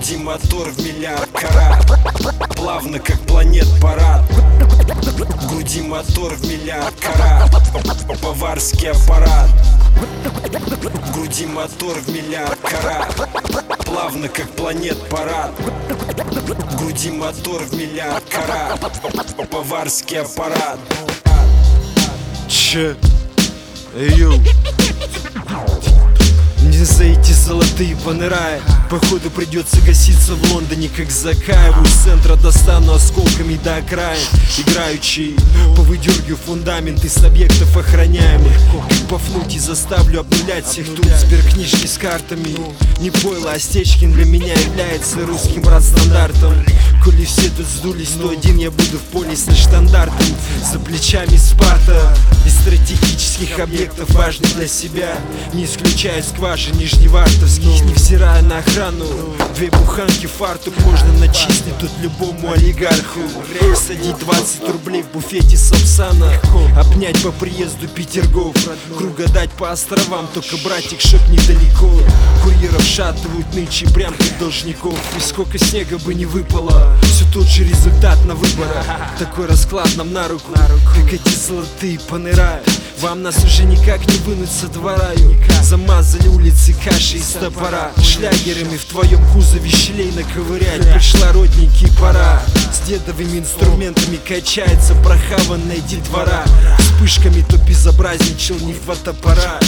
груди мотор в миллиард карат, плавно как планет парад. В груди мотор в миллиард карат, баварский аппарат. В груди мотор в миллиард карат, плавно как планет парад. В груди мотор в миллиард карат, баварский аппарат. Че? Йоу. Мне за эти золотые понырая, походу придется гаситься в Лондоне, как Закаеву. Из центра достану осколками до окраин, играючи повыдергиваю фундаменты с объектов охраняемых. Как пафнуть и заставлю обнулять всех тут. Сберкнижки с картами, не пойло, а Стечкин для меня является русским брат-стандартом. Коли все тут сдулись, то один я буду в поле с нештандартом. За плечами Спарта из стратегических объектов важных для себя, не исключая скважин нижневартовских, невзирая на охрану. 2 буханки фартук можно начислить тут любому олигарху. Садить 20 рублей в буфете Сапсана, обнять по приезду Петергоф, кругодать по островам, только братик чтоб недалеко. Курьеров шатывают нынче прям как должников. И сколько снега бы не выпало, все тот же результат на выборах. Такой расклад нам на руку, как эти золотые понырают. Вам нас уже никак не вынуть со двора. Замазали улицы кашей из топора, шлягерами в твоем кузове щелей наковырять. Пришла, родненький, пора. С дедовыми инструментами качается прохаванная детвора. Вспышками то безобразничал не фотоаппарат.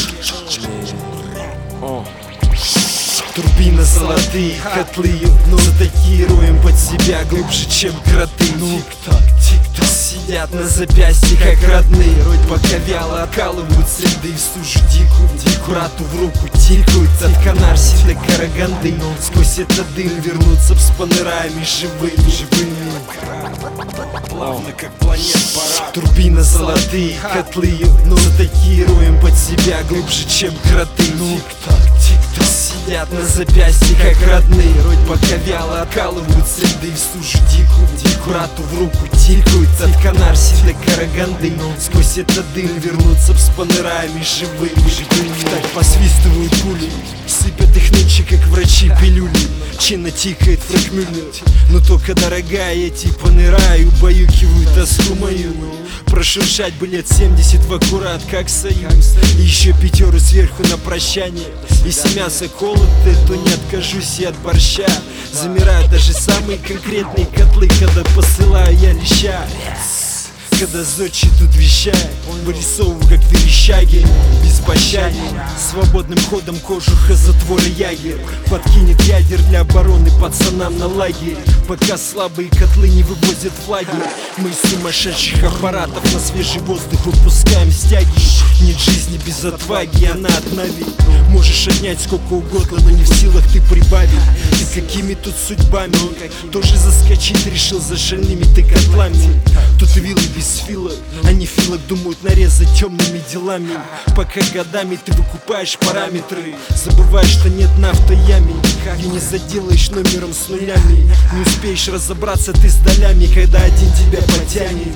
Турбина, золотые котлы, но такие роем под себя глубже, чем кроты. Тик-так, тик-так, сидят на запястье, как родные. Роть пока вяло откалывают следы в стужу дикую. Брату в руку тикают от Канарси до Караганды. Сквозь этот дым вернуться с понырами живыми. Плавно как планет парад. Турбина, золотые котлы, но такие роем под себя глубже, чем кроты. Тик-так, тик-так, сидят на запястье, как родные. Роть пока вяло откалывают следы в стужу дикую. Брату в руку тикают от Канарси до Караганды. Сквозь этот дым вернуться с понырами живыми. Так посвистывают пули, сыпят их нынче, как врачи, пилюли. Чинно тикает фраг Мюллер, но только дорогая, эти поныраю, убаюкивают тоску мою. Прошуршать бы лет 70 в аккурат, как союз. И еще 5 сверху на прощание. Если мясо колотое, то не откажусь и от борща. Замирают даже самые конкретные котлы, когда посылаю я леща. Когда зодчи тут вещает, вырисовываю как верещаги, беспощаден. Свободным ходом кожуха затвора ягер подкинет ядер для обороны пацанам на лагере. Пока слабые котлы не вывозят флаги, мы из сумасшедших аппаратов на свежий воздух выпускаем стяги. Нет жизни без отваги, она от Нави. Можешь отнять сколько угодно, но не в силах ты прибавить. Ты какими тут судьбами? Тоже заскочить решил за шальными ты котлами. Тут вилы без филок, они филок думают нарезать темными делами. Пока годами ты выкупаешь параметры, забываешь, что нет на автояме. И не заделаешь номером с нулями. Не успеешь разобраться ты с долями, когда один тебя потянет.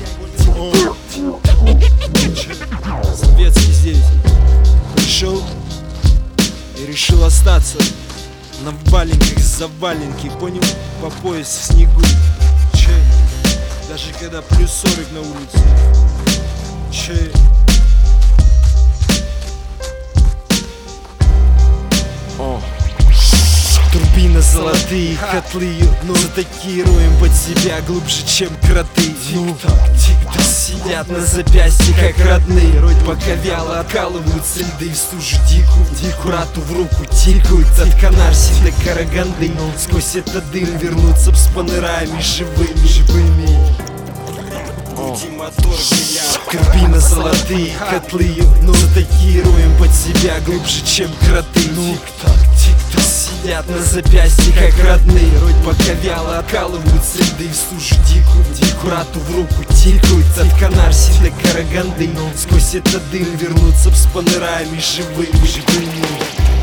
Советский здесь пришел и решил остаться на валенках за валенки, понял? По пояс в снегу. Даже когда плюс 40 на улице. Турбина, золотые котлы, но такие роем под себя глубже, чем кроты. Тик-так, сидят на запястье, как родные. Роть пока вяло откалывают следы в стужу дикую. Брату в руку тикают от Канарси до Караганды. Сквозь этот дым вернуться с понырами живыми. Турбина, золотые котлы, но такие роем под себя глубже, чем кроты. Тик-так, сидят на запястье, как родные. Роть пока вяло откалывают следы в стужу дикую. Брату в руку тикают от Канарси до Караганды. Сквозь этот дым вернуться с понырами живыми.